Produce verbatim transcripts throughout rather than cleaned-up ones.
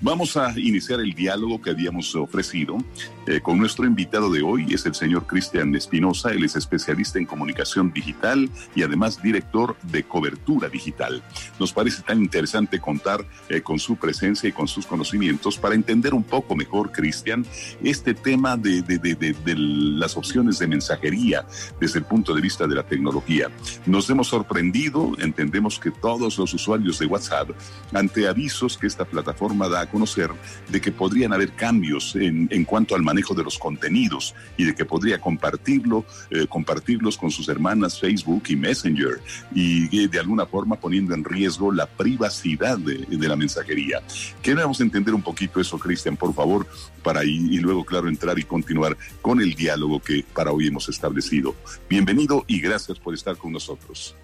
Vamos a iniciar el diálogo que habíamos ofrecido eh, con nuestro invitado de hoy, es el señor Cristian Espinosa. Él es especialista en comunicación digital y además director de cobertura digital. Nos parece tan interesante contar eh, con su presencia y con sus conocimientos para entender un poco mejor, Cristian, este tema de, de, de, de, de las opciones de mensajería desde el punto de vista de la tecnología. Nos hemos sorprendido, entendemos que todos los usuarios de WhatsApp, ante avisos que esta plataforma da a conocer de que podrían haber cambios en, en cuanto al manejo de los contenidos y de que podría compartirlo, eh, compartirlos con sus hermanas Facebook y Messenger, y eh, de alguna forma poniendo en riesgo la privacidad de, de la mensajería. Queremos entender un poquito eso, Cristian, por favor, para y, y luego, claro, entrar y continuar con el diálogo que para hoy hemos establecido. Bienvenido y gracias por estar con nosotros.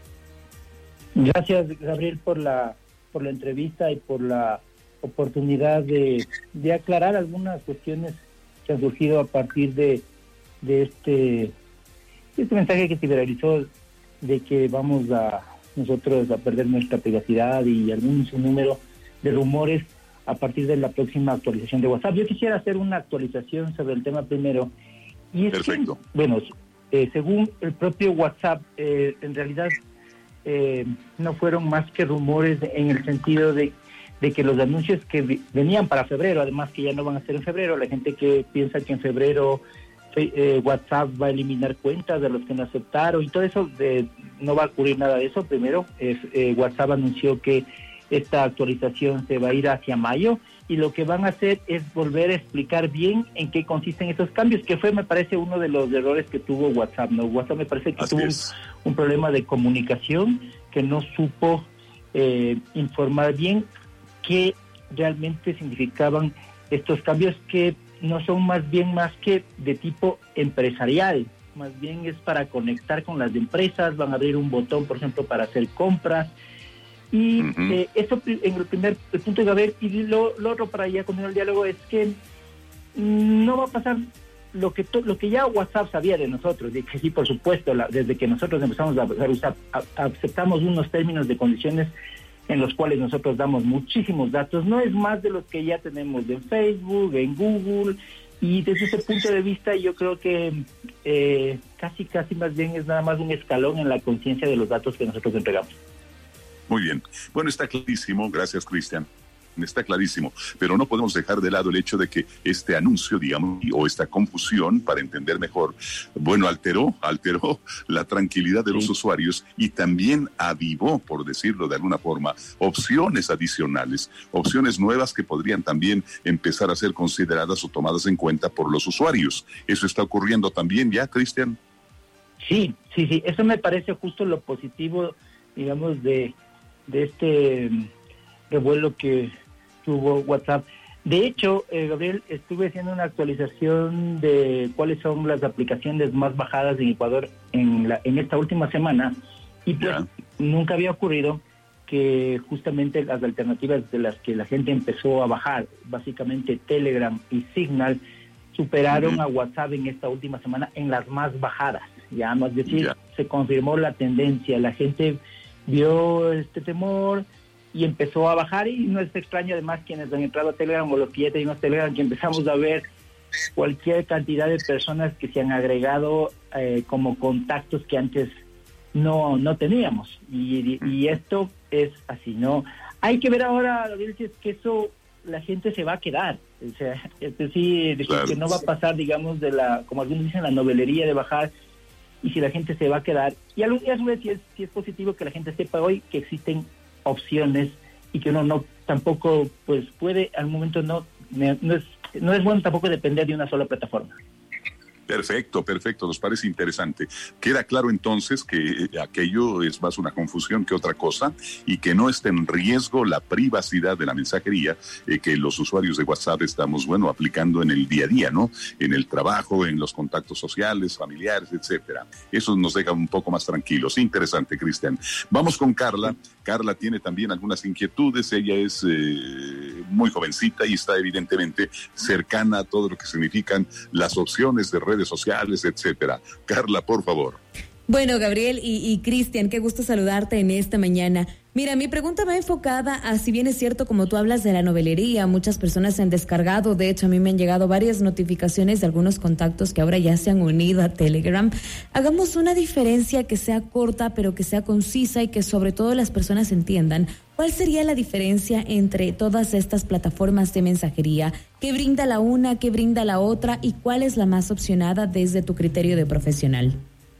Gracias, Gabriel, por la por la entrevista y por la oportunidad de, de aclarar algunas cuestiones que han surgido a partir de, de este, este mensaje que se viralizó de que vamos a nosotros a perder nuestra privacidad y algún número de rumores a partir de la próxima actualización de WhatsApp. Yo quisiera hacer una actualización sobre el tema primero. Y es Perfecto. Que, bueno, eh, según el propio WhatsApp, eh, en realidad eh, no fueron más que rumores en el sentido de de que los anuncios que venían para febrero, además que ya no van a ser en febrero, la gente que piensa que en febrero eh, WhatsApp va a eliminar cuentas de los que no aceptaron y todo eso, de, no va a ocurrir nada de eso. Primero, es, eh, WhatsApp anunció que esta actualización se va a ir hacia mayo y lo que van a hacer es volver a explicar bien en qué consisten esos cambios, que fue, me parece, uno de los errores que tuvo WhatsApp, ¿no? WhatsApp me parece que Así tuvo un, un problema de comunicación, que no supo eh, informar bien qué realmente significaban estos cambios, que no son más bien más que de tipo empresarial, más bien es para conectar con las empresas. Van a abrir un botón, por ejemplo, para hacer compras, y uh-huh. eh, eso en el primer el punto de haber. Y lo, lo otro, para ya continuar el diálogo, es que no va a pasar lo que to, lo que ya WhatsApp sabía de nosotros, de que sí, por supuesto, la, desde que nosotros empezamos a usar, a, a, aceptamos unos términos de condiciones en los cuales nosotros damos muchísimos datos, no es más de los que ya tenemos en Facebook, en Google, y desde ese punto de vista yo creo que eh, casi, casi más bien es nada más un escalón en la conciencia de los datos que nosotros entregamos. Muy bien. Bueno, está clarísimo. Gracias, Cristian. Está clarísimo, pero no podemos dejar de lado el hecho de que este anuncio, digamos, o esta confusión, para entender mejor, bueno, alteró, alteró la tranquilidad de sí. los usuarios y también avivó, por decirlo de alguna forma, opciones adicionales, opciones nuevas que podrían también empezar a ser consideradas o tomadas en cuenta por los usuarios. ¿Eso está ocurriendo también ya, Cristian? Sí, sí, sí, eso me parece justo lo positivo, digamos, de, de este revuelo que tuvo WhatsApp. De hecho, eh, Gabriel, estuve haciendo una actualización de cuáles son las aplicaciones más bajadas en Ecuador en, la, en esta última semana, y pues yeah. nunca había ocurrido que justamente las alternativas de las que la gente empezó a bajar, básicamente Telegram y Signal, superaron uh-huh. a WhatsApp en esta última semana en las más bajadas. Ya, más decir, yeah. se confirmó la tendencia, la gente vio este temor y empezó a bajar, y no es extraño además quienes han entrado a Telegram o los que ya tenemos Telegram, que empezamos a ver cualquier cantidad de personas que se han agregado eh, como contactos que antes no no teníamos, y, y esto es así, ¿no? Hay que ver ahora, Gabriel, si es que eso la gente se va a quedar, o sea, es decir, claro. que no va a pasar, digamos, de la, como algunos dicen, la novelería de bajar, y si la gente se va a quedar. Y a su vez, si es, si es positivo que la gente sepa hoy que existen opciones y que uno no tampoco pues puede al momento no no es no es bueno tampoco depender de una sola plataforma. Perfecto, perfecto, nos parece interesante. Queda claro entonces que aquello es más una confusión que otra cosa y que no está en riesgo la privacidad de la mensajería eh, que los usuarios de WhatsApp estamos, bueno, aplicando en el día a día, ¿no? En el trabajo, en los contactos sociales, familiares, etcétera. Eso nos deja un poco más tranquilos. Interesante, Cristian. Vamos con Carla. Carla tiene también algunas inquietudes. Ella es eh, muy jovencita y está evidentemente cercana a todo lo que significan las opciones de redes sociales, etcétera. Carla, por favor. Bueno, Gabriel y, y Cristian, qué gusto saludarte en esta mañana. Mira, mi pregunta va enfocada a, si bien es cierto, como tú hablas de la novelería, muchas personas se han descargado, de hecho a mí me han llegado varias notificaciones de algunos contactos que ahora ya se han unido a Telegram. Hagamos una diferencia que sea corta, pero que sea concisa y que sobre todo las personas entiendan. ¿Cuál sería la diferencia entre todas estas plataformas de mensajería? ¿Qué brinda la una, qué brinda la otra y cuál es la más opcionada desde tu criterio de profesional?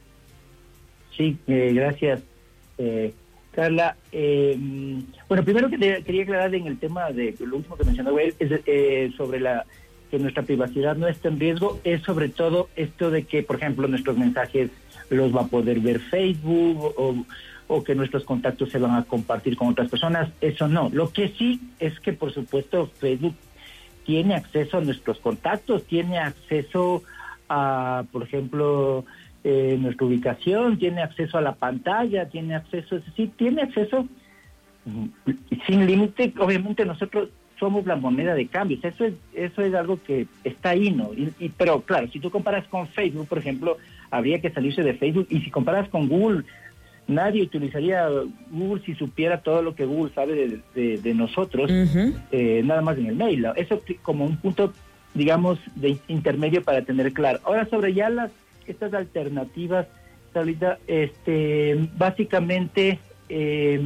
Sí, eh, gracias. Eh, Carla, eh, bueno, primero que te quería aclarar en el tema de lo último que mencionó él, es eh, sobre la que nuestra privacidad no está en riesgo, es sobre todo esto de que, por ejemplo, nuestros mensajes los va a poder ver Facebook o, o que nuestros contactos se van a compartir con otras personas, eso no. Lo que sí es que, por supuesto, Facebook tiene acceso a nuestros contactos, tiene acceso a, por ejemplo, Eh, nuestra ubicación, tiene acceso a la pantalla, tiene acceso, es decir, tiene acceso sin límite. Obviamente nosotros somos la moneda de cambios, eso es eso es algo que está ahí, ¿no? Y, y, pero claro, si tú comparas con Facebook, por ejemplo, habría que salirse de Facebook, y si comparas con Google, nadie utilizaría Google si supiera todo lo que Google sabe de, de, de nosotros, uh-huh. eh, nada más en el mail, ¿no? Eso como un punto, digamos, de intermedio para tener claro. Ahora, sobre ya las estas alternativas, ahorita, este, básicamente, eh,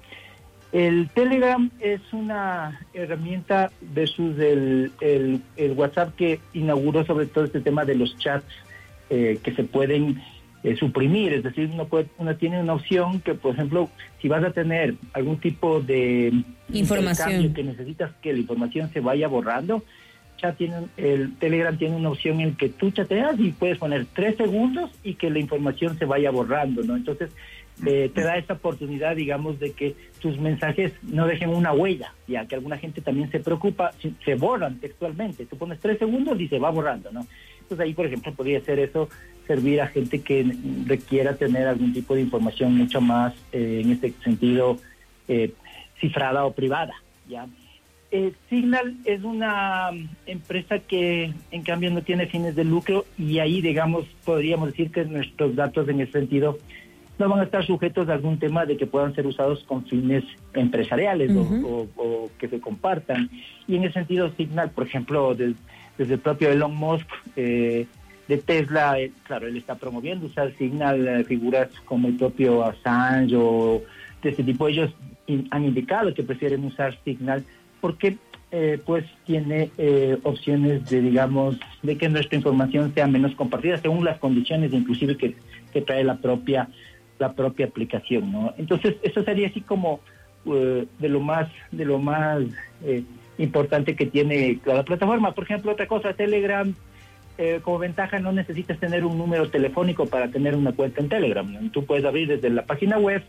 el Telegram es una herramienta versus el, el, el WhatsApp, que inauguró sobre todo este tema de los chats eh, que se pueden eh, suprimir, es decir, uno, puede, uno tiene una opción que, por ejemplo, si vas a tener algún tipo de información que necesitas que la información se vaya borrando, Tiene, el Telegram tiene una opción en que tú chateas y puedes poner tres segundos y que la información se vaya borrando, ¿no? Entonces, eh, te da esa oportunidad, digamos, de que tus mensajes no dejen una huella, ya que alguna gente también se preocupa, se borran textualmente. Tú pones tres segundos y se va borrando, ¿no? Entonces, ahí, por ejemplo, podría ser eso, servir a gente que requiera tener algún tipo de información mucho más, eh, en este sentido, eh, cifrada o privada, ¿ya? Eh, Signal es una empresa que en cambio no tiene fines de lucro, y ahí, digamos, podríamos decir que nuestros datos en ese sentido no van a estar sujetos a algún tema de que puedan ser usados con fines empresariales, uh-huh. o, o, o que se compartan. Y en ese sentido, Signal, por ejemplo, de, desde el propio Elon Musk eh, de Tesla, eh, claro, él está promoviendo usar Signal, eh, figuras como el propio Assange o de este tipo, ellos in, han indicado que prefieren usar Signal porque eh, pues tiene eh, opciones de, digamos, de que nuestra información sea menos compartida según las condiciones inclusive que, que trae la propia la propia aplicación, ¿no? Entonces, eso sería así como uh, de lo más de lo más eh, importante que tiene cada plataforma. Por ejemplo, otra cosa, Telegram, eh, como ventaja, no necesitas tener un número telefónico para tener una cuenta en Telegram, ¿no? Tú puedes abrir desde la página web,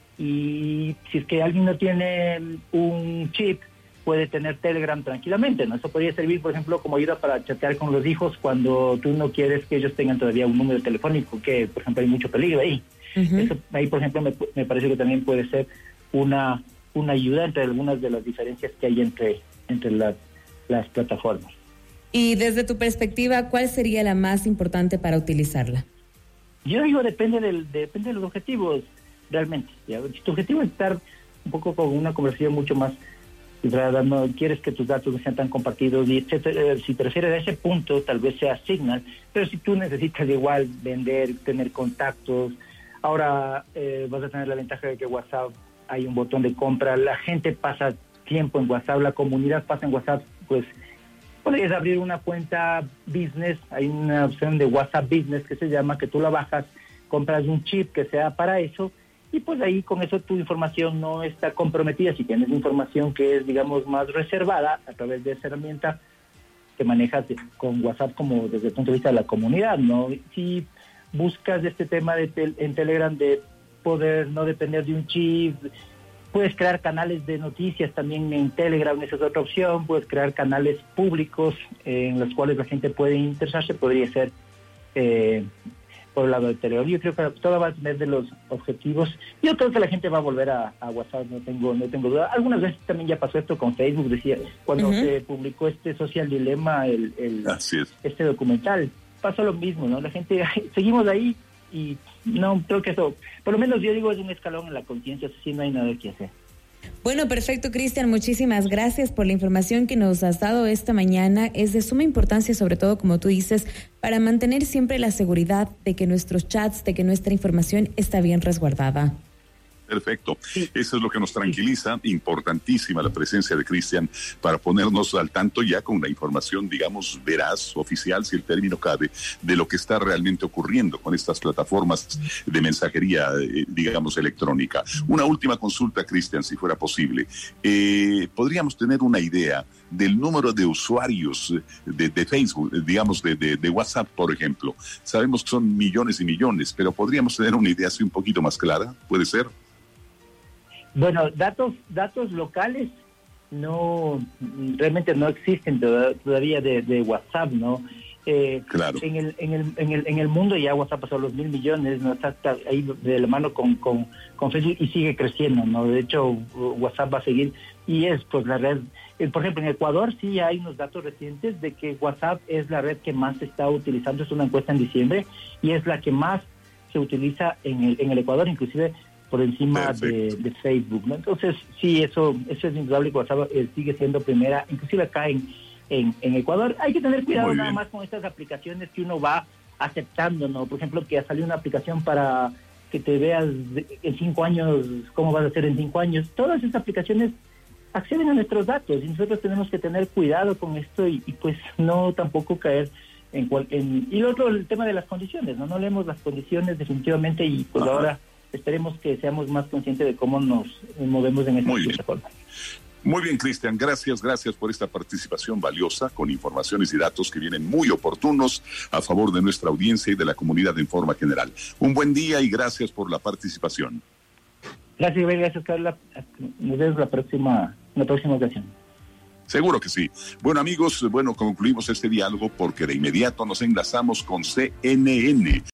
y si es que alguien no tiene un chip, puede tener Telegram tranquilamente, ¿no? Eso podría servir, por ejemplo, como ayuda para chatear con los hijos cuando tú no quieres que ellos tengan todavía un número telefónico, que, por ejemplo, hay mucho peligro ahí. Uh-huh. Eso, ahí, por ejemplo, me, me parece que también puede ser una una ayuda entre algunas de las diferencias que hay entre, entre las, las plataformas. Y desde tu perspectiva, ¿cuál sería la más importante para utilizarla? Yo digo, depende del depende de los objetivos, realmente. ¿Ya? Si tu objetivo es estar un poco con una conversación mucho más, no quieres que tus datos no sean tan compartidos, y etcétera, si te refieres a ese punto, tal vez sea Signal, pero si tú necesitas igual vender, tener contactos, ahora eh, vas a tener la ventaja de que WhatsApp hay un botón de compra, la gente pasa tiempo en WhatsApp, la comunidad pasa en WhatsApp, pues podrías abrir una cuenta business, hay una opción de WhatsApp Business que se llama, que tú la bajas, compras un chip que sea para eso, y pues ahí con eso tu información no está comprometida. Si tienes información que es, digamos, más reservada, a través de esa herramienta que manejas con WhatsApp como desde el punto de vista de la comunidad, ¿no? Si buscas este tema de tel- en Telegram de poder no depender de un chip, puedes crear canales de noticias también en Telegram, esa es otra opción, puedes crear canales públicos eh, en los cuales la gente puede interesarse, podría ser eh, por el lado de Telegram. Yo creo que todo va a depender de los objetivos. Yo creo que la gente va a volver a, a WhatsApp, no tengo no tengo duda. Algunas veces también ya pasó esto con Facebook, decía, cuando uh-huh. se publicó este Social Dilemma, el, el este documental, pasó lo mismo, ¿no? La gente, seguimos ahí, y no, creo que eso, por lo menos yo digo, es un escalón en la conciencia, así no hay nada que hacer. Bueno, perfecto, Cristian, muchísimas gracias por la información que nos has dado esta mañana. Es de suma importancia, sobre todo, como tú dices, para mantener siempre la seguridad de que nuestros chats, de que nuestra información está bien resguardada. Perfecto. Eso es lo que nos tranquiliza. Importantísima la presencia de Cristian para ponernos al tanto ya con la información, digamos, veraz, oficial, si el término cabe, de lo que está realmente ocurriendo con estas plataformas de mensajería, eh, digamos, electrónica. Una última consulta, Cristian, si fuera posible. Eh, ¿Podríamos tener una idea del número de usuarios de, de Facebook, digamos, de, de, de WhatsApp, por ejemplo? Sabemos que son millones y millones, pero ¿podríamos tener una idea así un poquito más clara? ¿Puede ser? Bueno, datos datos locales no realmente no existen todavía de, de WhatsApp, ¿no? Eh, claro. En el en el en el en el mundo ya WhatsApp pasó los mil millones, no está, está ahí de la mano con, con con Facebook y sigue creciendo, ¿no? De hecho WhatsApp va a seguir y es pues la red. Eh, por ejemplo, en Ecuador sí hay unos datos recientes de que WhatsApp es la red que más se está utilizando. Es una encuesta en diciembre y es la que más se utiliza en el en el Ecuador, inclusive por encima de, de Facebook, ¿no? Entonces, sí, eso eso es indudable que WhatsApp eh, sigue siendo primera, inclusive acá en, en, en Ecuador. Hay que tener cuidado nada más con estas aplicaciones que uno va aceptando, ¿no? Por ejemplo, que ha salido una aplicación para que te veas en cinco años, cómo vas a hacer en cinco años. Todas estas aplicaciones acceden a nuestros datos y nosotros tenemos que tener cuidado con esto y, y pues no tampoco caer en, cual, en... Y lo otro, el tema de las condiciones, ¿no? No leemos las condiciones definitivamente y pues Ajá. ahora... Esperemos que seamos más conscientes de cómo nos movemos en esta plataforma. Muy bien, Cristian, gracias, gracias por esta participación valiosa con informaciones y datos que vienen muy oportunos a favor de nuestra audiencia y de la comunidad en forma general. Un buen día y gracias por la participación. Gracias, gracias, Carla. Nos vemos la próxima, la próxima ocasión. Seguro que sí. Bueno, amigos, bueno, concluimos este diálogo porque de inmediato nos enlazamos con C N N.